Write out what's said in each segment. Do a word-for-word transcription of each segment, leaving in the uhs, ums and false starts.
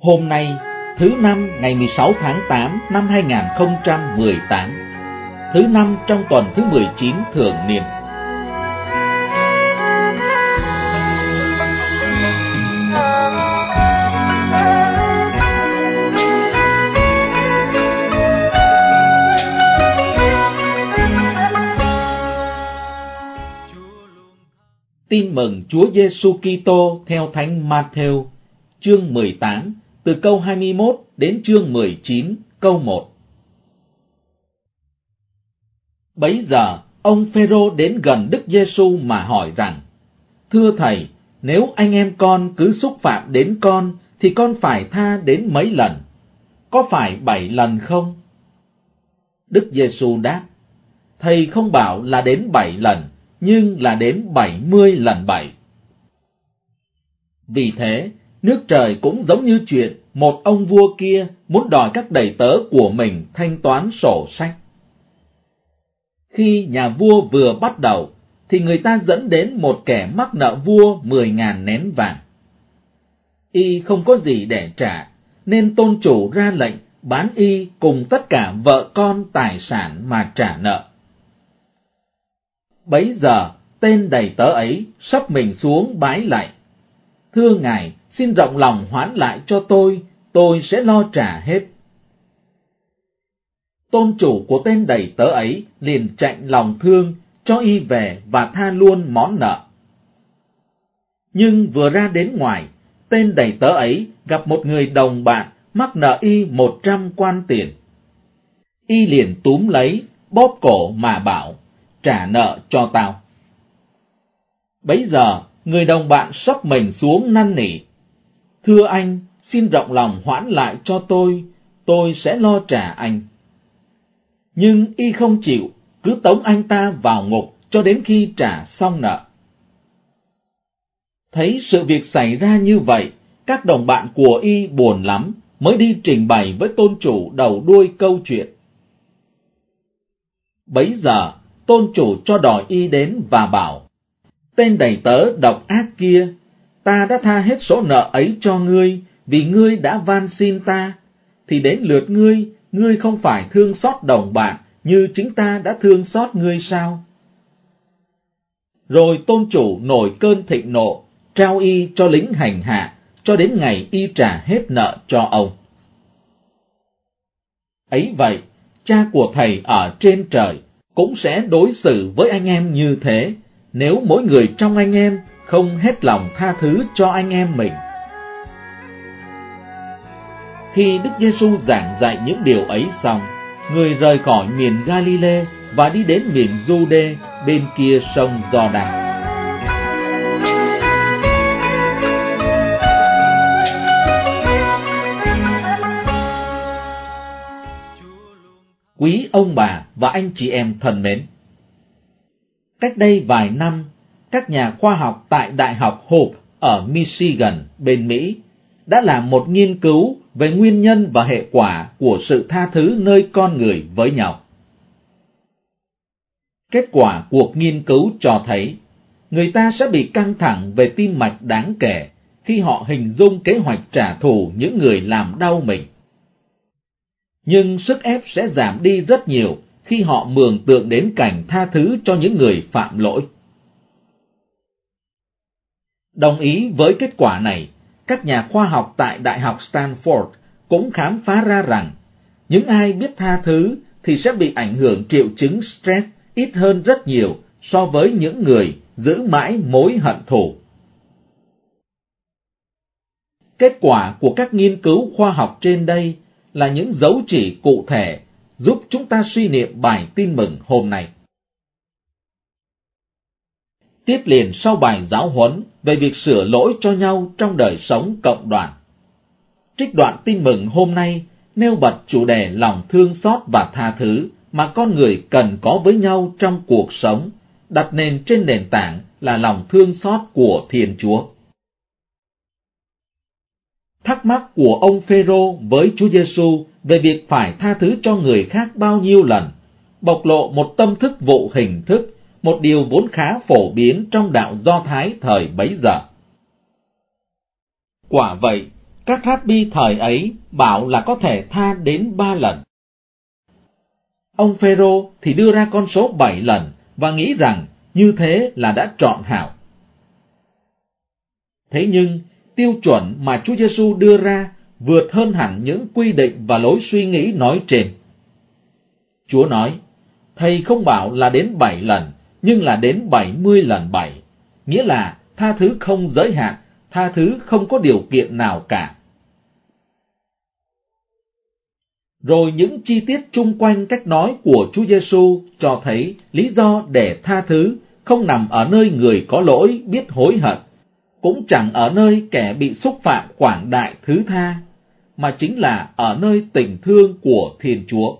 Hôm nay, thứ năm ngày mười sáu tháng tám năm hai nghìn không trăm mười tám, thứ năm trong tuần thứ mười chín thường niên. Tin mừng Chúa Giêsu Kitô theo Thánh Ma-thêu, chương mười tám, từ câu hai mươi mốt đến chương mười chín, câu một. Bấy giờ, ông Phêrô đến gần Đức Giêsu mà hỏi rằng: Thưa Thầy, nếu anh em con cứ xúc phạm đến con, thì con phải tha đến mấy lần? Có phải bảy lần không? Đức Giêsu đáp: Thầy không bảo là đến bảy lần, nhưng là đến bảy mươi lần bảy. Vì thế, nước trời cũng giống như chuyện một ông vua kia muốn đòi các đầy tớ của mình thanh toán sổ sách. Khi nhà vua vừa bắt đầu, thì người ta dẫn đến một kẻ mắc nợ vua mười ngàn nén vàng. Y không có gì để trả, nên tôn chủ ra lệnh bán y cùng tất cả vợ con tài sản mà trả nợ. Bấy giờ, tên đầy tớ ấy sấp mình xuống bái lạy: Thưa ngài, xin rộng lòng hoãn lại cho tôi, tôi sẽ lo trả hết. Tôn chủ của tên đầy tớ ấy liền chạnh lòng thương, cho y về và tha luôn món nợ. Nhưng vừa ra đến ngoài, tên đầy tớ ấy gặp một người đồng bạn mắc nợ y một trăm quan tiền. Y liền túm lấy, bóp cổ mà bảo: Trả nợ cho tao. Bấy giờ, người đồng bạn sấp mình xuống năn nỉ: Thưa anh, xin rộng lòng hoãn lại cho tôi, tôi sẽ lo trả anh. Nhưng y không chịu, cứ tống anh ta vào ngục cho đến khi trả xong nợ. Thấy sự việc xảy ra như vậy, các đồng bạn của y buồn lắm, mới đi trình bày với tôn chủ đầu đuôi câu chuyện. Bấy giờ, tôn chủ cho đòi y đến và bảo: Tên đầy tớ độc ác kia, ta đã tha hết số nợ ấy cho ngươi, vì ngươi đã van xin ta, thì đến lượt ngươi, ngươi không phải thương xót đồng bạn như chính ta đã thương xót ngươi sao? Rồi tôn chủ nổi cơn thịnh nộ, trao y cho lính hành hạ, cho đến ngày y trả hết nợ cho ông. Ấy vậy, cha của thầy ở trên trời cũng sẽ đối xử với anh em như thế, nếu mỗi người trong anh em không hết lòng tha thứ cho anh em mình. Khi Đức Giêsu giảng dạy những điều ấy xong, người rời khỏi miền Ga-li-lê và đi đến miền Giu-đê bên kia sông Giô-đan. Quý ông bà và anh chị em thân mến, cách đây vài năm, các nhà khoa học tại Đại học Hope ở Michigan, bên Mỹ, đã làm một nghiên cứu về nguyên nhân và hệ quả của sự tha thứ nơi con người với nhau. Kết quả cuộc nghiên cứu cho thấy, người ta sẽ bị căng thẳng về tim mạch đáng kể khi họ hình dung kế hoạch trả thù những người làm đau mình. Nhưng sức ép sẽ giảm đi rất nhiều khi họ mường tượng đến cảnh tha thứ cho những người phạm lỗi. Đồng ý với kết quả này, các nhà khoa học tại Đại học Stanford cũng khám phá ra rằng, những ai biết tha thứ thì sẽ bị ảnh hưởng triệu chứng stress ít hơn rất nhiều so với những người giữ mãi mối hận thù. Kết quả của các nghiên cứu khoa học trên đây là những dấu chỉ cụ thể giúp chúng ta suy niệm bài tin mừng hôm nay. Tiếp liền sau bài giáo huấn về việc sửa lỗi cho nhau trong đời sống cộng đoàn, trích đoạn tin mừng hôm nay nêu bật chủ đề lòng thương xót và tha thứ mà con người cần có với nhau trong cuộc sống, đặt nền trên nền tảng là lòng thương xót của Thiên Chúa. Thắc mắc của ông Phêrô với Chúa Giêsu về việc phải tha thứ cho người khác bao nhiêu lần, bộc lộ một tâm thức vụ hình thức, một điều vốn khá phổ biến trong đạo Do Thái thời bấy giờ. Quả vậy, Các rabbi thời ấy bảo là có thể tha đến ba lần. Ông Phêrô thì đưa ra con số bảy lần và nghĩ rằng như thế là đã trọn hảo. Thế nhưng, tiêu chuẩn mà Chúa Giêsu đưa ra vượt hơn hẳn những quy định và lối suy nghĩ nói trên. Chúa nói, Thầy không bảo là đến bảy lần, nhưng là đến bảy mươi lần bảy, nghĩa là tha thứ không giới hạn, tha thứ không có điều kiện nào cả. Rồi những chi tiết chung quanh cách nói của Chúa Giêsu cho thấy lý do để tha thứ không nằm ở nơi người có lỗi biết hối hận, cũng chẳng ở nơi kẻ bị xúc phạm quảng đại thứ tha, mà chính là ở nơi tình thương của Thiên Chúa.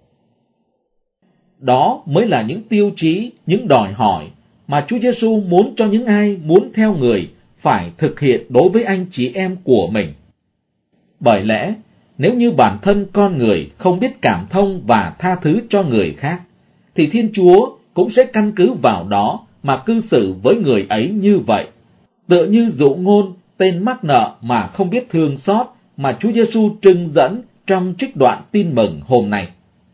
Đó mới là những tiêu chí, những đòi hỏi mà Chúa Giêsu muốn cho những ai muốn theo người phải thực hiện đối với anh chị em của mình. Bởi lẽ, nếu như bản thân con người không biết cảm thông và tha thứ cho người khác, thì Thiên Chúa cũng sẽ căn cứ vào đó mà cư xử với người ấy như vậy. Tựa như dụ ngôn tên mắc nợ mà không biết thương xót mà Chúa Giêsu trưng dẫn trong trích đoạn tin mừng hôm nay.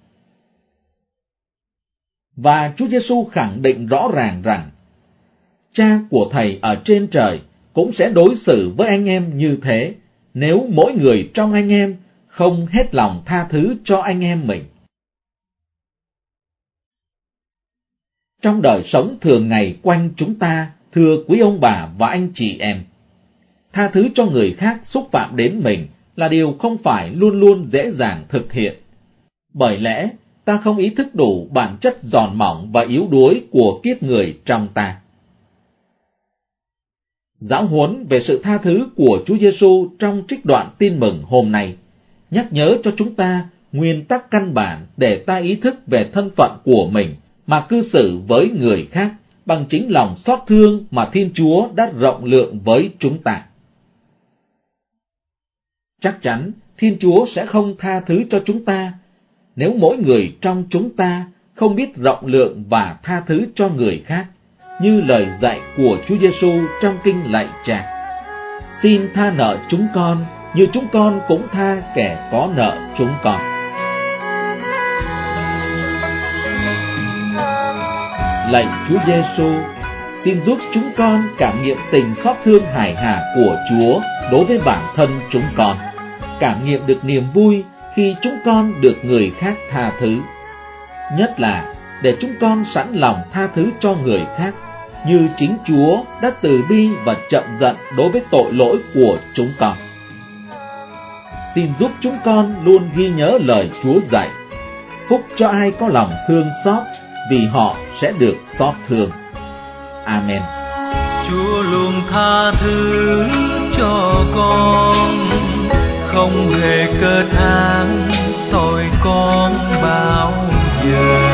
Và Chúa Giêsu khẳng định rõ ràng rằng, Cha của Thầy ở trên trời cũng sẽ đối xử với anh em như thế, nếu mỗi người trong anh em không hết lòng tha thứ cho anh em mình. Trong đời sống thường ngày quanh chúng ta, thưa quý ông bà và anh chị em, tha thứ cho người khác xúc phạm đến mình là điều không phải luôn luôn dễ dàng thực hiện. Bởi lẽ, ta không ý thức đủ bản chất giòn mỏng và yếu đuối của kiếp người trong ta. Giáo huấn về sự tha thứ của Chúa Giêsu trong trích đoạn tin mừng hôm nay nhắc nhớ cho chúng ta nguyên tắc căn bản để ta ý thức về thân phận của mình mà cư xử với người khác bằng chính lòng xót thương mà Thiên Chúa đã rộng lượng với chúng ta. Chắc chắn Thiên Chúa sẽ không tha thứ cho chúng ta nếu mỗi người trong chúng ta không biết rộng lượng và tha thứ cho người khác, như lời dạy của Chúa Giêsu trong kinh lạy Cha. Xin tha nợ chúng con như chúng con cũng tha kẻ có nợ chúng con. Lạy Chúa Giêsu, xin giúp chúng con cảm nghiệm tình xót thương hài hà của Chúa đối với bản thân chúng con, cảm nghiệm được niềm vui khi chúng con được người khác tha thứ, nhất là để chúng con sẵn lòng tha thứ cho người khác, như chính Chúa đã từ bi và chậm giận đối với tội lỗi của chúng con. Xin giúp chúng con luôn ghi nhớ lời Chúa dạy, phúc cho ai có lòng thương xót, vì họ sẽ được xót thương. Amen. Chúa luôn tha thứ cho con, không hề cơ than tội con bao giờ.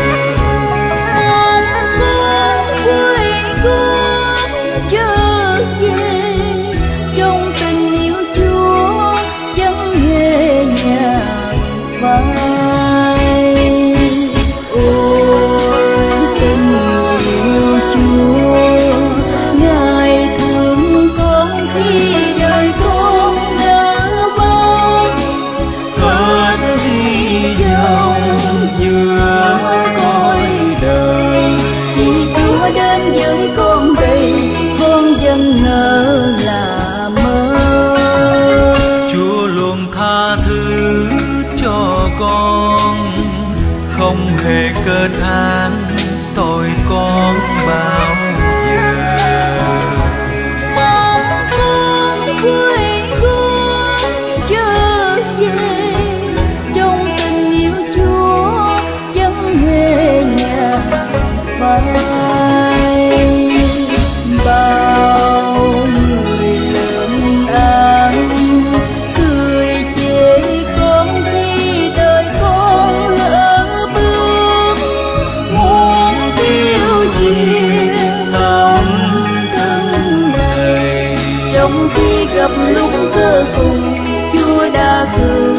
Không hề cơ than tội con bao giờ. Mong con quên con trở về, trong tình yêu Chúa chẳng hề nhạt phai. Bao người lượm án cười chê con khi đời con lỡ bước, muốn tiêu diệt lòng thân này. Trong khi gặp lúc cơ cùng, Chúa đã cứu